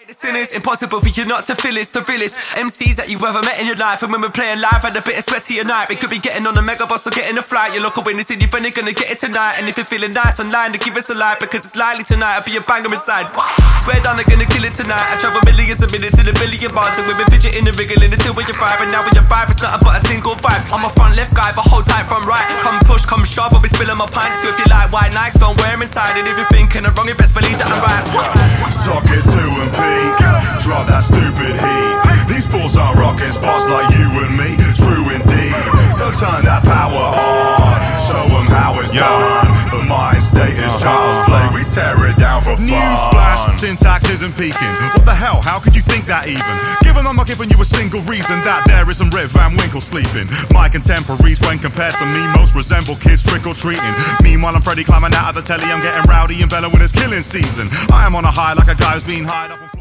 Sin is impossible for you not to feel it's the realest MCs that you ever met in your life. And when we're playing live, had a bit of sweaty at night. We could be getting on a mega bus or getting a flight. You're local witness and you're finally gonna get it tonight. And if you're feeling nice online, then give us a light, because it's likely tonight I'll be a banger inside. Swear down, they're gonna kill it tonight. I travel millions of minutes in a billion bars, and we've been fidgeting and wriggling until we're five. And now when you're five, it's nothing but a tingle vibe. I'm a front left guy, but hold tight from right. Come push, come shove, I'll be spilling my pints. So if you like white Nikes, don't wear them inside. And if you're thinking I'm wrong, you best believe that I'm right. Socket 2 and P, drop that stupid heat. These fools aren't rocking spots like you and me. True indeed, so turn that power on. Show them how it's done. The mind state is child's play, we tear it down for fun. Newsflash, syntax isn't peaking. What the hell, how could you think that even? Given I'm not giving you a single reason that there isn't Rip Van Winkle sleeping. My contemporaries, when compared to me, most resemble kids trick-or-treating. Meanwhile I'm Freddy climbing out of the telly, I'm getting rowdy and bellowing it's killing season. I am on a high like a guy who's been hired up on